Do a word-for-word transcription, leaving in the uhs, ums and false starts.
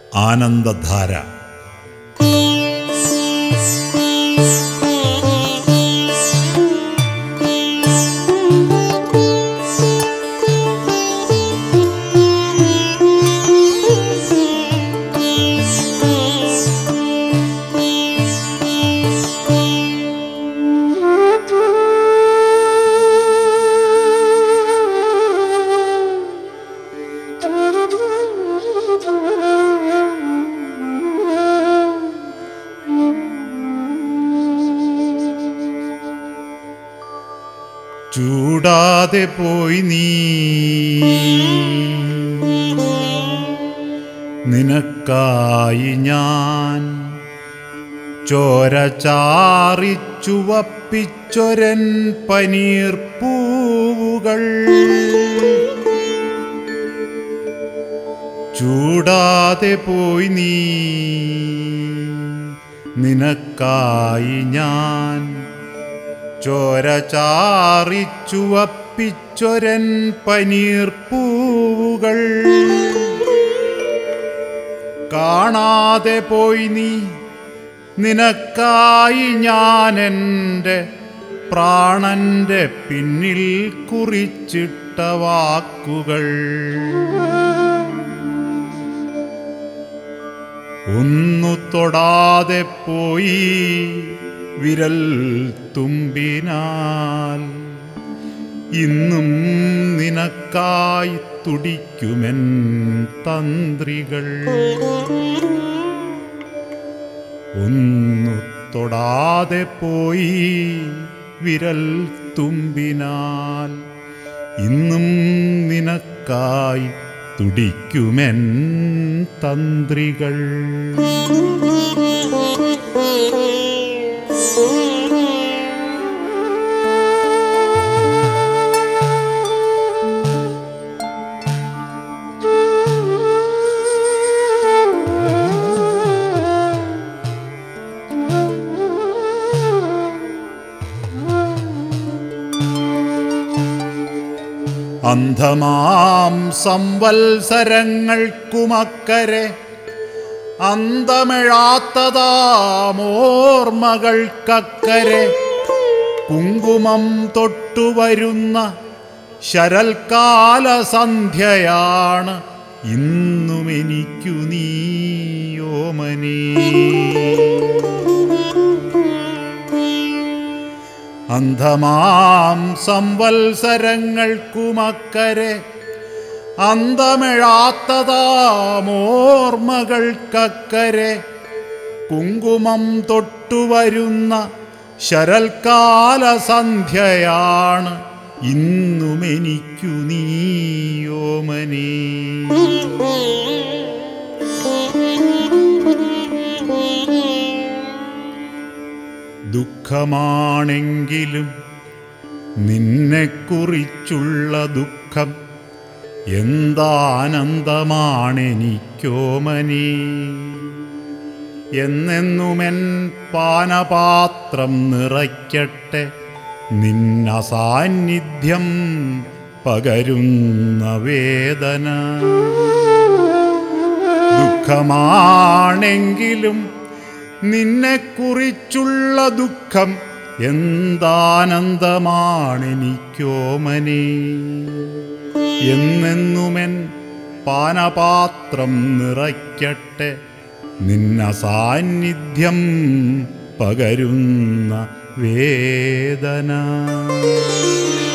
ആനന്ദധാര. ചൂടാതെ പോയി നീ, നിനക്കായി ഞാൻ ചോര ചാറിച്ചുവപ്പിച്ചൊരൻ പനീർപ്പൂവുകൾ. ചൂടാതെ പോയി നീ, നിനക്കായി ഞാൻ ചോര ചാറിച്ചുവപ്പിച്ചൊരൻ പനീർപ്പൂവുകൾ. കാണാതെ പോയി നീ, നിനക്കായി ഞാൻ എൻ്റെ പ്രാണന്റെ പിന്നിൽ കുറിച്ചിട്ട വാക്കുകൾ. ഒന്നു തൊടാതെ പോയി വിരൽ തുമ്പിനാൽ, ഇന്നും നിനക്കായി തുടിക്കുമെൻ തന്ത്രികൾ. ഒന്നു തൊടാതെ പോയി വിരൽ തുമ്പിനാൽ, ഇന്നും നിനക്കായി തുടിക്കുമെൻ തന്ത്രികൾ. അന്ധമാം സംവത്സരങ്ങൾക്കുമക്കരെ, അന്തമിഴാത്തതാമോർമ്മകൾക്കക്കരെ, കുങ്കുമം തൊട്ടുവരുന്ന ശരൽക്കാല സന്ധ്യയാണ് ഇന്നുമെനിക്കു നീയോമനേ. അന്ധമാം സംവത്സരങ്ങൾക്കുമക്കരെ, അന്തമിഴാത്തതാമോർമ്മകൾക്കക്കരെ, കുങ്കുമം തൊട്ടുവരുന്ന ശരൽക്കാല സന്ധ്യയാണ് ഇന്നുമെനിക്കു നീയോമനേ. ദുഃഖമാണെങ്കിലും നിന്നെക്കുറിച്ചുള്ള ദുഃഖം എന്താനന്ദമാണെനിക്കോമനേ. എന്നെന്നുമെൻ പാനപാത്രം നിറയ്ക്കട്ടെ നിന്നസാന്നിധ്യം പകരുന്ന വേദന. ദുഃഖമാണെങ്കിലും നിന്നെക്കുറിച്ചുള്ള ദുഃഖം എന്താനന്ദമാണെനിക്കോമനേ. എന്നെന്നുമെൻ പാനപാത്രം നിറയ്ക്കട്ടെ നിന്നസാന്നിധ്യം പകരുന്ന വേദന.